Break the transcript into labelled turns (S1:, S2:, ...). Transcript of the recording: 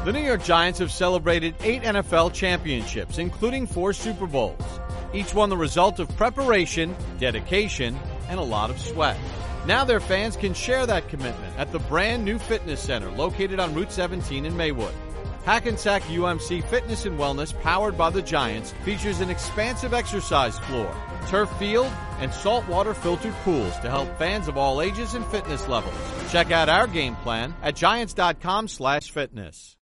S1: The New York Giants have celebrated 8 NFL championships, including 4 Super Bowls. Each one the result of preparation, dedication, and a lot of sweat. Now their fans can share that commitment at the brand new fitness center located on Route 17 in Maywood. Hackensack UMC Fitness and Wellness, powered by the Giants, features an expansive exercise floor, turf field, and saltwater filtered pools to help fans of all ages and fitness levels. Check out our game plan at giants.com/fitness.